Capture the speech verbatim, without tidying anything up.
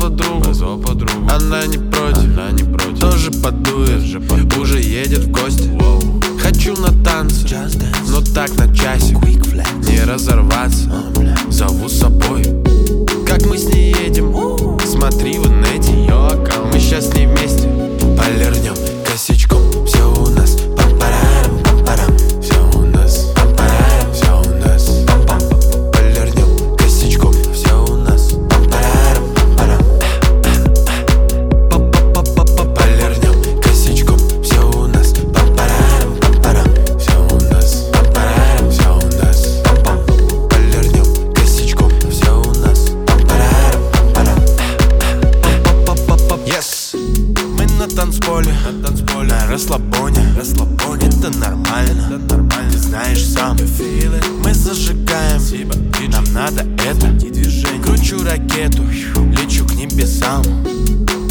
подругу, позвал подругу. Она не против, она не против. Тоже подует, же подует. Уже едет в гости. Wow. Хочу на танцы, но так на часик. Не разорваться, зову с собой. Как мы с ней едем, смотри в инете. Мы щас с ней вместе полирнем косичком. Все у нас пам-парам, пам-парам. Все у нас пам-парам, все у нас пам-пам. Полирнем косичком. Все у нас пам-парам, пам-парам. Па-па-па-па-па. Полирнем косичком. Все у нас пам-парам, пам-парам. Все у нас пам-парам, все у нас пам-пам. Полирнем косичком. Все у нас пам-парам, пам-парам. Па-па-па-па-па. Yes. Мы на танцполе, на танцполе, на расслабоне, расслабоне. Это нормально, это нормально, знаешь сам. Мы зажигаем, нам надо это. Кручу ракету, лечу к небесам.